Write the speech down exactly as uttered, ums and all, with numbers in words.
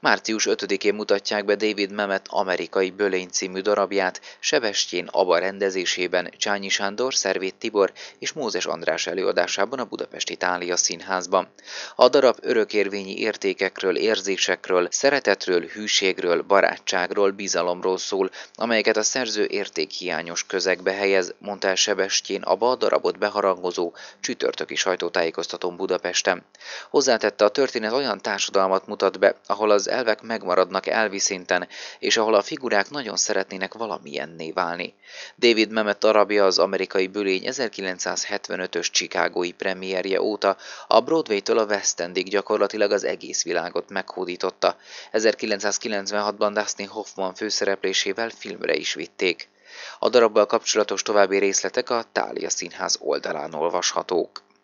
március ötödikén mutatják be David Mamet Amerikai Bölény című darabját, Sebestyén Aba rendezésében, Csányi Sándor, Szervét Tibor és Mózes András előadásában a Budapesti Thália Színházban. A darab örökérvényi értékekről, érzésekről, szeretetről, hűségről, barátságról, bizalomról szól, amelyeket a szerző értékhiányos közegbe helyez, mondta el Sebestyén Aba a darabot beharangozó csütörtöki sajtótájékoztatón Budapesten. Hozzátette, a történet olyan társadalmat mutat be, ahol az elvek megmaradnak elvi szinten, és ahol a figurák nagyon szeretnének valamilyenné válni. David Mamet darabja az Amerikai Bölény ezerkilencszázhetvenötös chicagói premierje óta a Broadway-től a West Endig gyakorlatilag az egész világot meghódította. ezerkilencszázkilencvenhatban Dustin Hoffman főszereplésével filmre is vitték. A darabbal kapcsolatos további részletek a Thália Színház oldalán olvashatók.